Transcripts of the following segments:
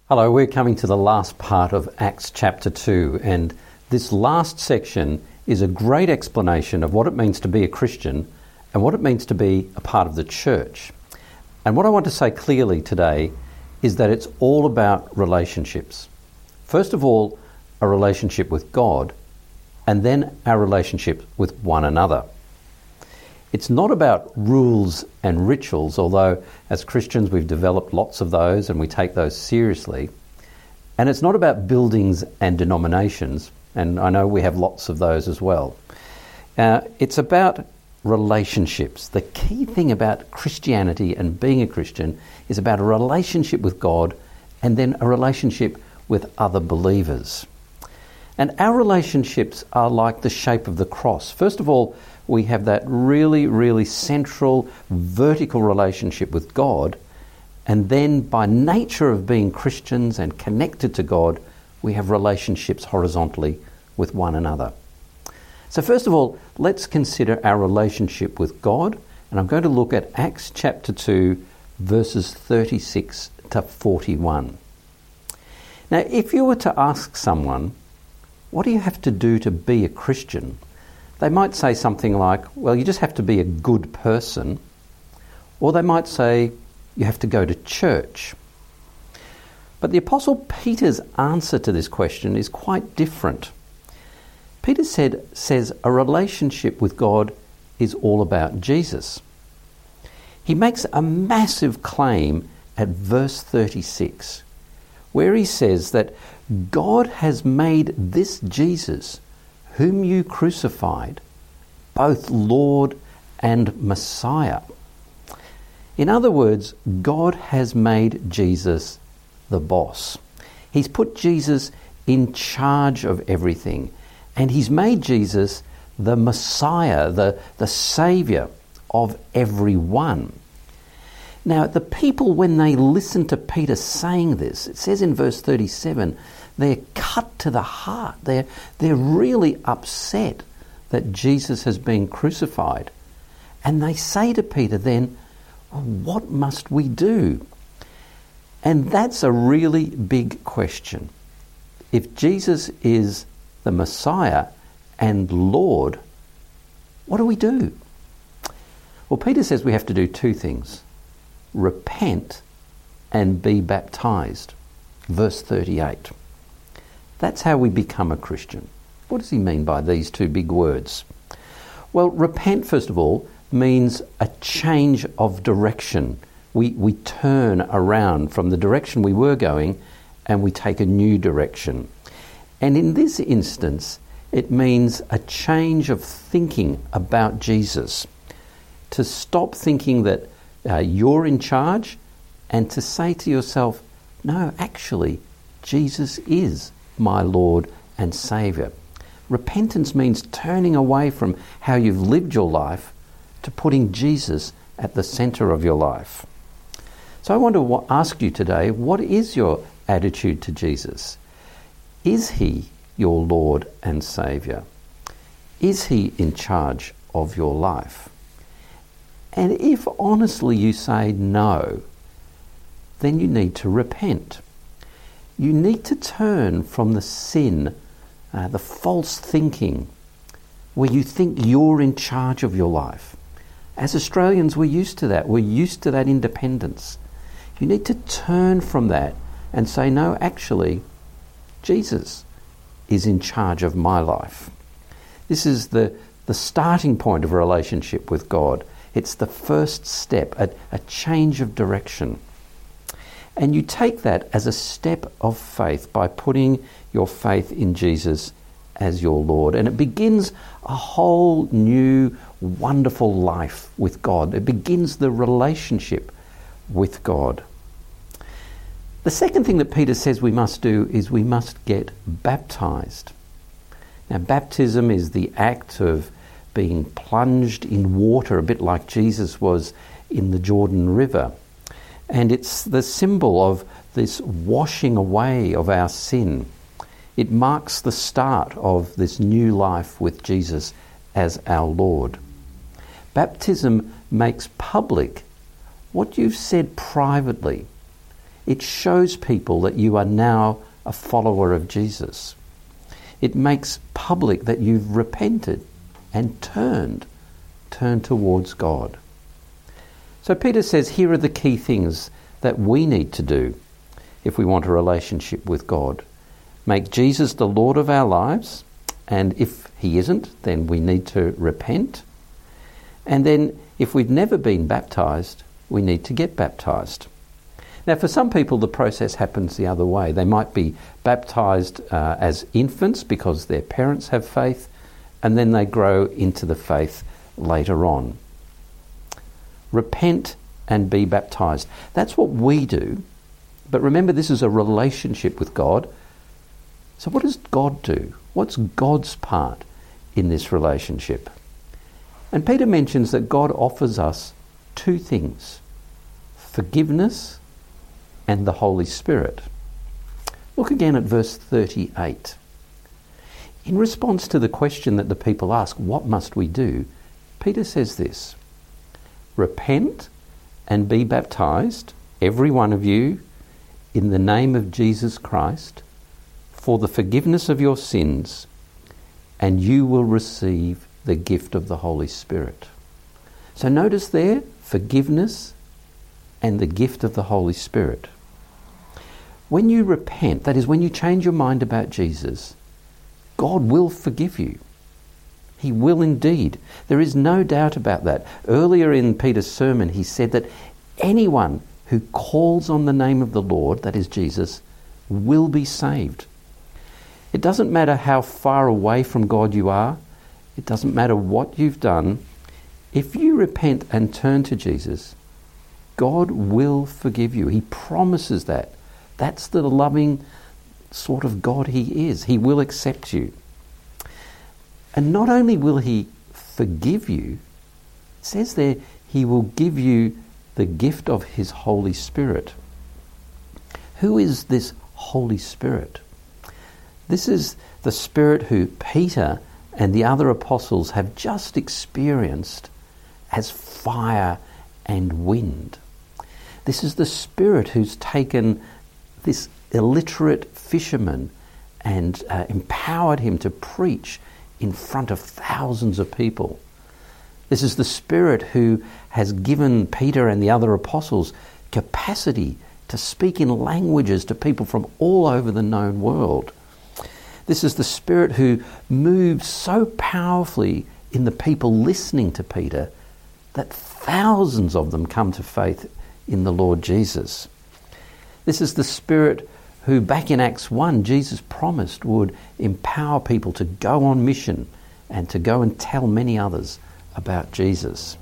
Hello, we're coming to the last part of Acts chapter 2, and this last section is a great explanation of what it means to be a Christian and what it means to be a part of the church. And what I want to say clearly today is that it's all about relationships. First of all, a relationship with God, and then our relationship with one another. It's not about rules and rituals, although as Christians we've developed lots of those and we take those seriously. And it's not about buildings and denominations, and I know we have lots of those as well. It's about relationships. The key thing about Christianity and being a Christian is about a relationship with God and then a relationship with other believers. And our relationships are like the shape of the cross. First of all, we have that really central vertical relationship with God, and then by nature of being Christians and connected to God, we have relationships horizontally with one another. So first of all, let's consider our relationship with God, and I'm going to look at Acts chapter 2, verses 36 to 41. Now, if you were to ask someone, what do you have to do to be a Christian? They might say something like, well, you just have to be a good person. Or they might say, you have to go to church. But the Apostle Peter's answer to this question is quite different. Peter says a relationship with God is all about Jesus. He makes a massive claim at verse 36, where he says that God has made this Jesus, whom you crucified, both Lord and Messiah. In other words, God has made Jesus the boss. He's put Jesus in charge of everything, and he's made Jesus the Messiah, the Saviour of everyone. Now, the people, when they listen to Peter saying this, it says in verse 37, they're cut to the heart. They're really upset that Jesus has been crucified. And they say to Peter then, well, what must we do? And that's a really big question. If Jesus is the Messiah and Lord, what do we do? Well, Peter says we have to do two things: repent and be baptized. Verse 38. That's how we become a Christian. What does he mean by these two big words? Well, repent, first of all, means a change of direction. We turn around from the direction we were going and we take a new direction. And in this instance, it means a change of thinking about Jesus. To stop thinking that you're in charge and to say to yourself, no, actually, Jesus is my Lord and Saviour. Repentance means turning away from how you've lived your life to putting Jesus at the centre of your life. So I want to ask you today, what is your attitude to Jesus? Is he your Lord and Saviour? Is he in charge of your life? And if honestly you say no, then you need to repent. You need to turn from the sin, the false thinking, where you think you're in charge of your life. As Australians, we're used to that. We're used to that independence. You need to turn from that and say, no, actually, Jesus is in charge of my life. This is the starting point of a relationship with God. It's the first step, a change of direction. And you take that as a step of faith by putting your faith in Jesus as your Lord. And it begins a whole new, wonderful life with God. It begins the relationship with God. The second thing that Peter says we must do is we must get baptized. Now, baptism is the act of being plunged in water, a bit like Jesus was in the Jordan River. And it's the symbol of this washing away of our sin. It marks the start of this new life with Jesus as our Lord. Baptism makes public what you've said privately. It shows people that you are now a follower of Jesus. It makes public that you've repented and turned towards God. So Peter says here are the key things that we need to do if we want a relationship with God. Make Jesus the Lord of our lives, and if he isn't, then we need to repent. And then if we've never been baptised, we need to get baptised. Now for some people the process happens the other way. They might be baptised as infants because their parents have faith, and then they grow into the faith later on. Repent and be baptised. That's what we do. But remember, this is a relationship with God. So what does God do? What's God's part in this relationship? And Peter mentions that God offers us two things: forgiveness and the Holy Spirit. Look again at verse 38. In response to the question that the people ask, what must we do? Peter says this: repent and be baptized, every one of you, in the name of Jesus Christ, for the forgiveness of your sins, and you will receive the gift of the Holy Spirit. So notice there, forgiveness and the gift of the Holy Spirit. When you repent, that is, when you change your mind about Jesus, God will forgive you. He will indeed. There is no doubt about that. Earlier in Peter's sermon, he said that anyone who calls on the name of the Lord, that is Jesus, will be saved. It doesn't matter how far away from God you are. It doesn't matter what you've done. If you repent and turn to Jesus, God will forgive you. He promises that. That's the loving sort of God he is. He will accept you. And not only will he forgive you, it says there, he will give you the gift of his Holy Spirit. Who is this Holy Spirit? This is the Spirit who Peter and the other apostles have just experienced as fire and wind. This is the Spirit who's taken this illiterate fisherman and empowered him to preach in front of thousands of people. This is the Spirit who has given Peter and the other apostles capacity to speak in languages to people from all over the known world. This is the Spirit who moves so powerfully in the people listening to Peter that thousands of them come to faith in the Lord Jesus. This is the Spirit who, back in Acts 1, Jesus promised would empower people to go on mission and to go and tell many others about Jesus.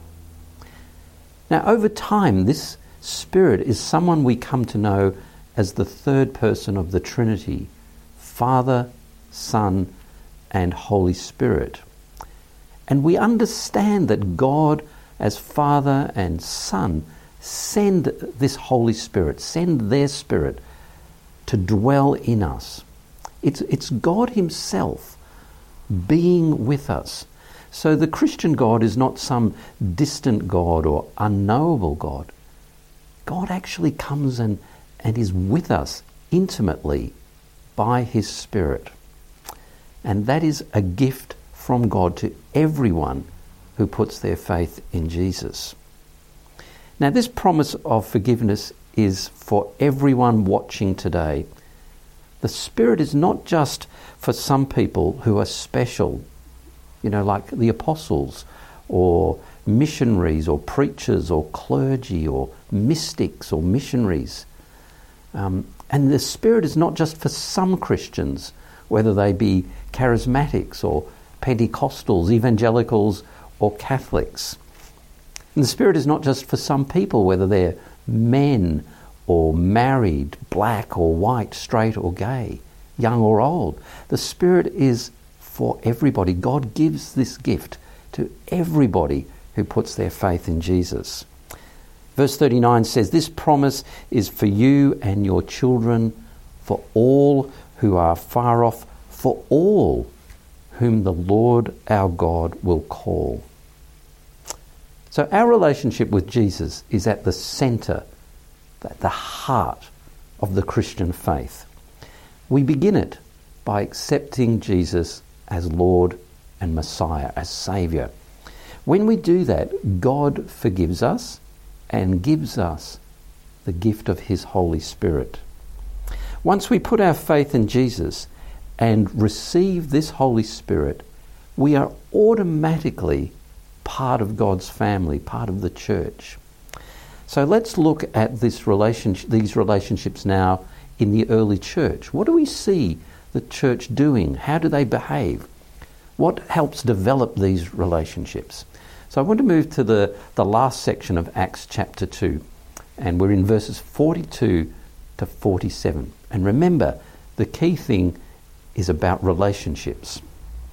Now, over time, this Spirit is someone we come to know as the third person of the Trinity: Father, Son, and Holy Spirit. And we understand that God, as Father and Son, send this Holy Spirit, send their Spirit to dwell in us. It's God himself being with us. So the Christian God is not some distant God or unknowable God. God actually comes and is with us intimately by his Spirit. And that is a gift from God to everyone who puts their faith in Jesus. Now, this promise of forgiveness is for everyone watching today. The Spirit is not just for some people who are special, like the apostles or missionaries or preachers or clergy or mystics or missionaries. And the Spirit is not just for some Christians, whether they be charismatics or Pentecostals, evangelicals or Catholics. And the Spirit is not just for some people, whether they're men or married, black or white, straight or gay, young or old. The Spirit is for everybody. God gives this gift to everybody who puts their faith in Jesus. Verse 39 says, "This promise is for you and your children, for all who are far off, for all whom the Lord our God will call." So our relationship with Jesus is at the centre, at the heart of the Christian faith. We begin it by accepting Jesus as Lord and Messiah, as Saviour. When we do that, God forgives us and gives us the gift of His Holy Spirit. Once we put our faith in Jesus and receive this Holy Spirit, we are automatically part of God's family, part of the church. So let's look at these relationships now in the early church. What do we see the church doing? How do they behave? What helps develop these relationships? So I want to move to the last section of Acts chapter 2, and we're in verses 42 to 47. And remember, the key thing is about relationships.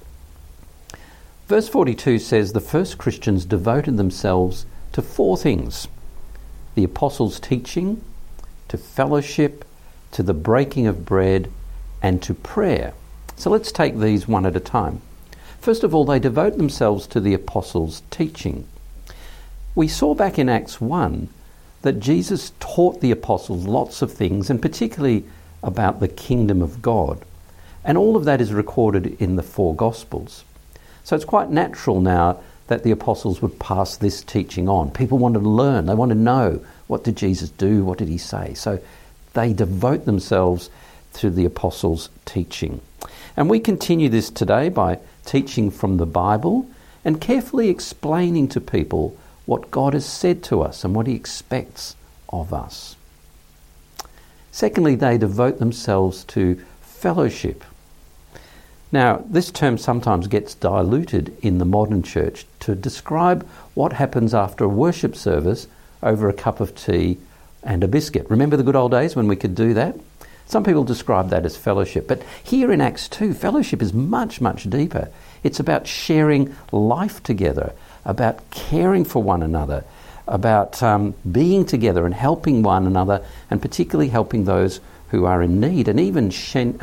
Verse 42 says, the first Christians devoted themselves to 4 things: the apostles' teaching, to fellowship, to the breaking of bread, and to prayer. So let's take these one at a time. First of all, they devote themselves to the apostles' teaching. We saw back in Acts 1 that Jesus taught the apostles lots of things, and particularly about the kingdom of God. And all of that is recorded in the 4 Gospels. So it's quite natural now that the apostles would pass this teaching on. People want to learn. They want to know, what did Jesus do? What did he say? So they devote themselves to the apostles' teaching. And we continue this today by teaching from the Bible and carefully explaining to people what God has said to us and what He expects of us. Secondly, they devote themselves to fellowship. Now, this term sometimes gets diluted in the modern church to describe what happens after a worship service over a cup of tea and a biscuit. Remember the good old days when we could do that? Some people describe that as fellowship. But here in Acts 2, fellowship is much, much deeper. It's about sharing life together, about caring for one another, about being together and helping one another, and particularly helping those who are in need, and even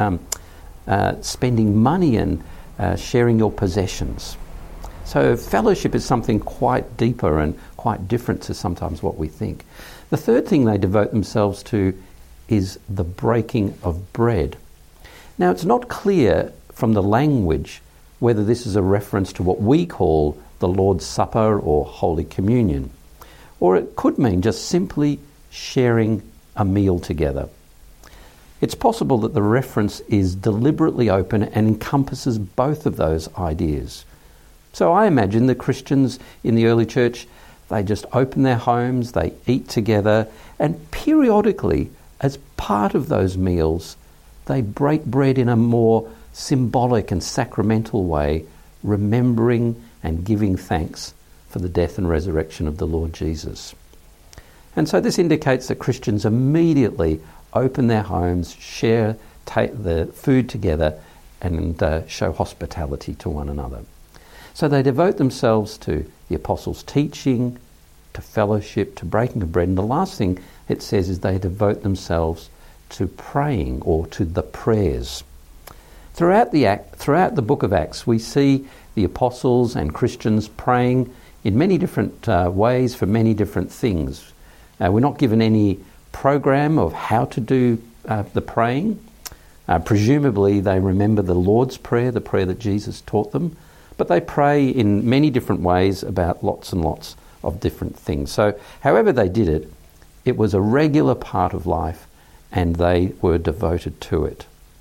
spending money and sharing your possessions. So fellowship is something quite deeper and quite different to sometimes what we think. The third thing they devote themselves to is the breaking of bread. Now, it's not clear from the language whether this is a reference to what we call the Lord's Supper or Holy Communion, or it could mean just simply sharing a meal together. It's possible that the reference is deliberately open and encompasses both of those ideas. So I imagine the Christians in the early church, they just open their homes, they eat together, and periodically, as part of those meals, they break bread in a more symbolic and sacramental way, remembering and giving thanks for the death and resurrection of the Lord Jesus. And so this indicates that Christians immediately open their homes, take the food together, and show hospitality to one another. So they devote themselves to the apostles' teaching, to fellowship, to breaking of bread. And the last thing it says is they devote themselves to praying, or to the prayers. Throughout the book of Acts, we see the apostles and Christians praying in many different ways for many different things. We're not given any program of how to do the praying. Presumably they remember the Lord's Prayer, the prayer that Jesus taught them, but they pray in many different ways about lots and lots of different things. So however they did it, it was a regular part of life and they were devoted to it.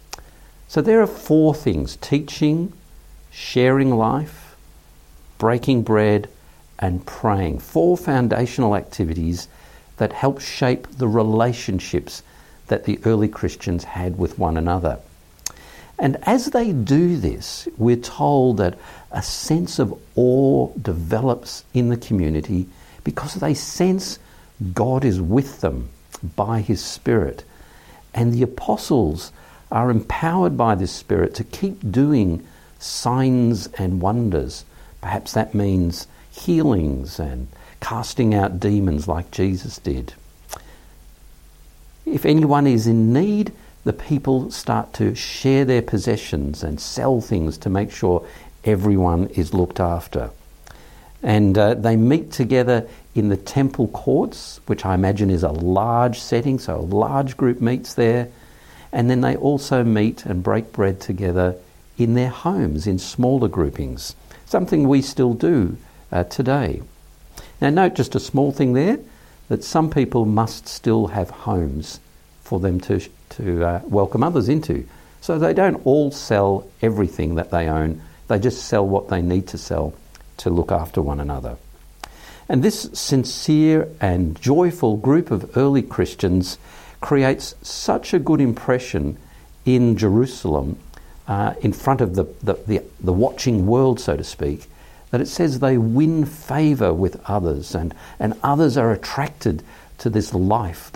So there are 4 things: teaching, sharing life, breaking bread, and praying. 4 foundational activities that help shape the relationships that the early Christians had with one another. And as they do this, we're told that a sense of awe develops in the community because they sense God is with them by His Spirit. And the apostles are empowered by this Spirit to keep doing signs and wonders. Perhaps that means healings and casting out demons like Jesus did. If anyone is in need, the people start to share their possessions and sell things to make sure everyone is looked after. And they meet together in the temple courts, which I imagine is a large setting, so a large group meets there. And then they also meet and break bread together in their homes, in smaller groupings, something we still do today. Now note just a small thing there, that some people must still have homes for them to welcome others into. So they don't all sell everything that they own, they just sell what they need to sell to look after one another. And this sincere and joyful group of early Christians creates such a good impression in Jerusalem, in front of the watching world, so to speak, that it says they win favour with others, and others are attracted to this life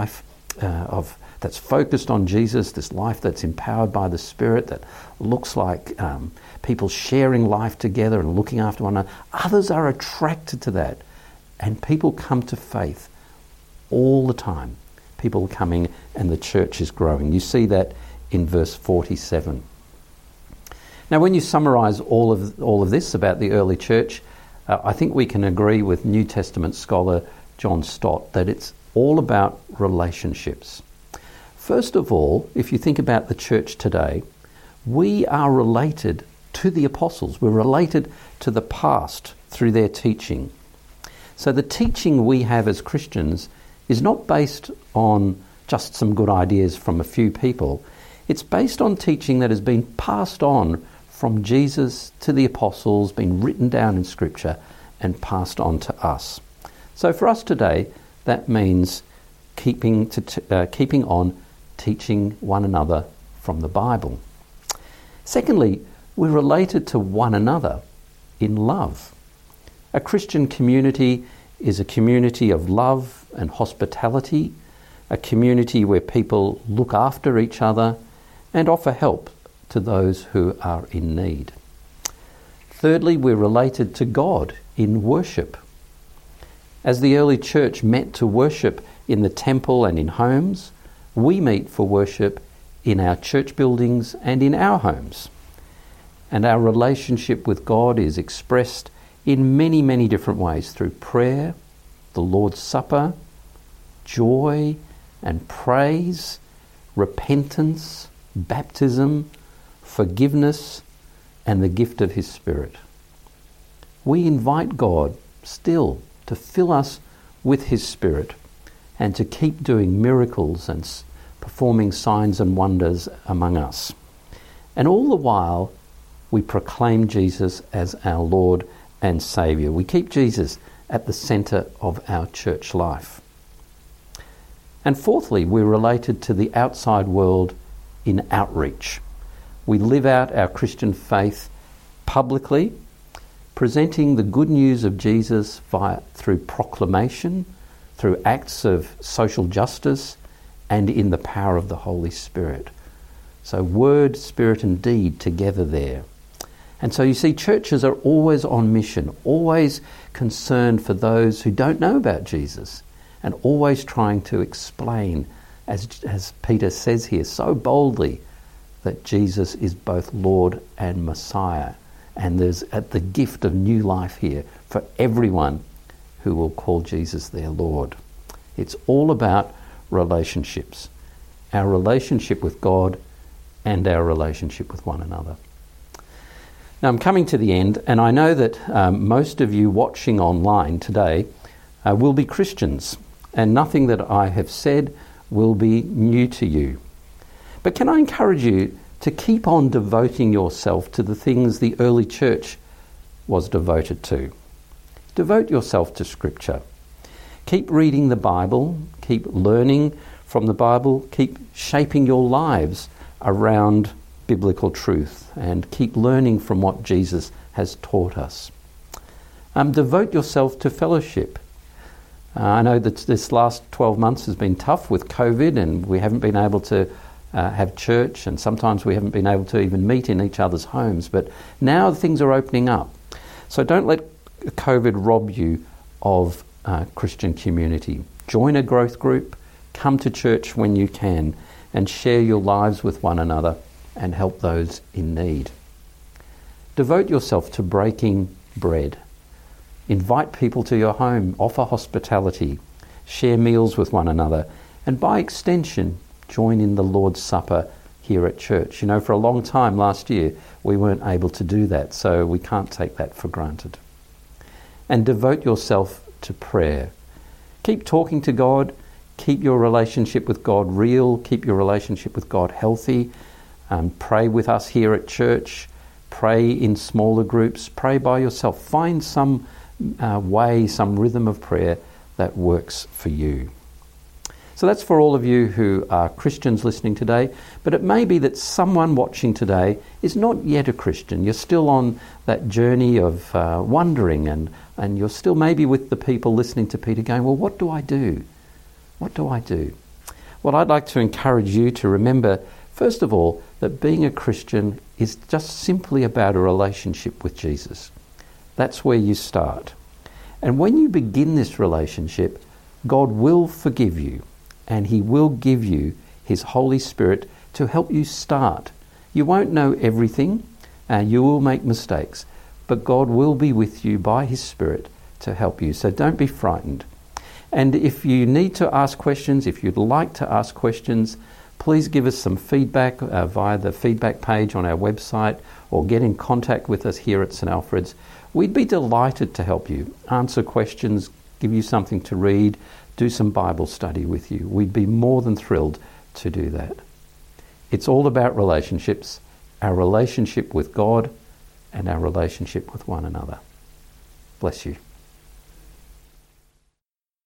that's focused on Jesus, this life that's empowered by the Spirit, that looks like people sharing life together and looking after one another. Others are attracted to that, and people come to faith all the time. People are coming and the church is growing. You see that in verse 47. Now, when you summarise all of this about the early church, I think we can agree with New Testament scholar John Stott that it's all about relationships. First of all, if you think about the church today, we are related to the apostles. We're related to the past through their teaching. So the teaching we have as Christians is not based on just some good ideas from a few people. It's based on teaching that has been passed on from Jesus to the apostles, been written down in Scripture and passed on to us. So for us today, that means keeping on teaching one another from the Bible. Secondly, we're related to one another in love. A Christian community is a community of love and hospitality, a community where people look after each other and offer help to those who are in need. Thirdly, we're related to God in worship. As the early church met to worship in the temple and in homes, we meet for worship in our church buildings and in our homes. And our relationship with God is expressed in many, many different ways through prayer, the Lord's Supper, joy and praise, repentance, baptism, forgiveness, and the gift of His Spirit. We invite God still to fill us with His Spirit and to keep doing miracles and performing signs and wonders among us. And all the while, we proclaim Jesus as our Lord and Saviour. We keep Jesus at the centre of our church life. And fourthly, we're related to the outside world in outreach. We live out our Christian faith publicly, presenting the good news of Jesus through proclamation, through acts of social justice, and in the power of the Holy Spirit. So word, spirit and deed together there. And so you see, churches are always on mission, always concerned for those who don't know about Jesus, and always trying to explain, as Peter says here so boldly, that Jesus is both Lord and Messiah. And there's the gift of new life here for everyone who will call Jesus their Lord. It's all about relationships, our relationship with God and our relationship with one another. Now I'm coming to the end, and I know that most of you watching online today will be Christians, and nothing that I have said will be new to you. But can I encourage you to keep on devoting yourself to the things the early church was devoted to? Devote yourself to Scripture. Keep reading the Bible, keep learning from the Bible, keep shaping your lives around biblical truth, and keep learning from what Jesus has taught us. Devote yourself to fellowship. I know that this last 12 months has been tough with COVID, and we haven't been able to have church, and sometimes we haven't been able to even meet in each other's homes, but now things are opening up. So don't let COVID rob you of Christian community. Join a growth group, come to church when you can, and share your lives with one another and help those in need. Devote yourself to breaking bread. Invite people to your home, offer hospitality, share meals with one another, and by extension, join in the Lord's Supper here at church. You know, for a long time last year, we weren't able to do that, so we can't take that for granted. And devote yourself to prayer. Keep talking to God, keep your relationship with God real, keep your relationship with God healthy. Pray with us here at church, pray in smaller groups, pray by yourself. Find some way, some rhythm of prayer that works for you. So that's for all of you who are Christians listening today, but it may be that someone watching today is not yet a Christian. You're still on that journey of wondering, and you're still maybe with the people listening to Peter going, well, what do I do? What do I do? Well, I'd like to encourage you to remember, first of all, that being a Christian is just simply about a relationship with Jesus. That's where you start. And when you begin this relationship, God will forgive you, and he will give you his Holy Spirit to help you start. You won't know everything, and you will make mistakes, but God will be with you by his Spirit to help you. So don't be frightened. And if you need to ask questions, if you'd like to ask questions, please give us some feedback via the feedback page on our website, or get in contact with us here at St Alfred's. We'd be delighted to help you, answer questions, give you something to read, do some Bible study with you. We'd be more than thrilled to do that. It's all about relationships, our relationship with God and our relationship with one another. Bless you.